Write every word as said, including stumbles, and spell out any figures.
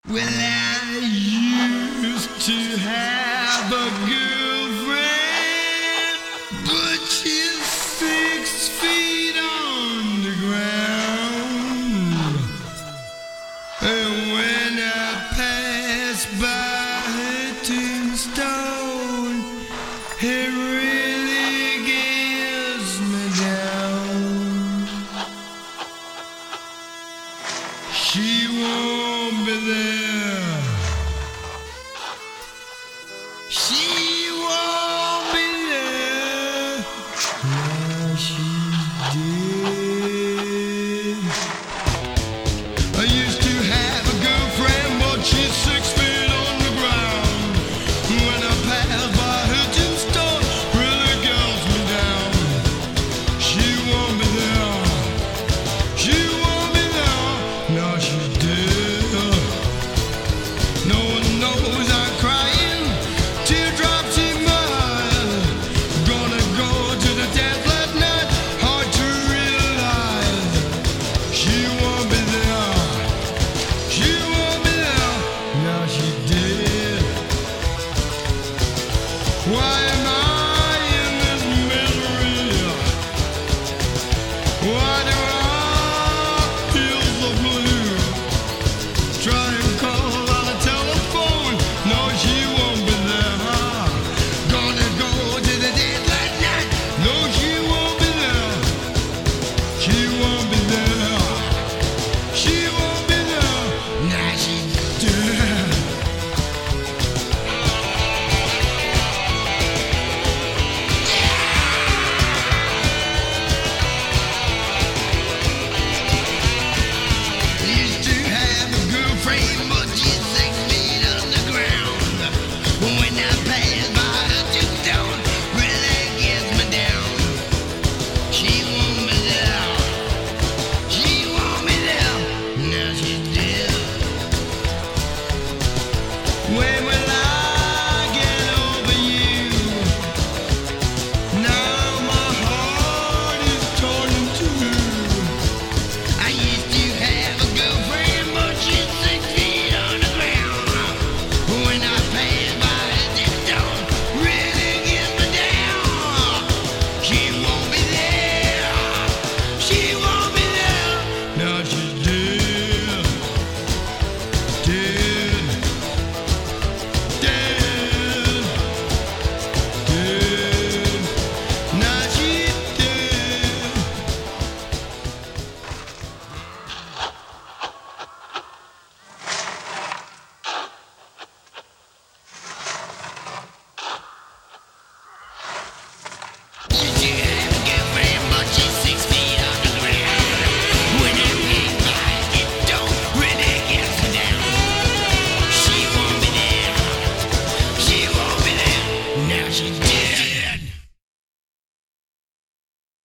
Well, I used to have a girlfriend, but she's six feet on the ground. And when I pass by her tombstone, it really gets me down. She won't be there. She won't be there. Now she's dead. I used to have a girlfriend, but she's six feet on the ground. When I pass by her tombstone, really gets me down. She won't be there. She won't be there. Now she's dead. No one knows I'm crying. Teardrops in my eyes. Gonna go to the dance last night. Hard to realize. She won't be there. She won't be there. Now she's dead. Why am I in this misery? Why do I feel so blue? Trying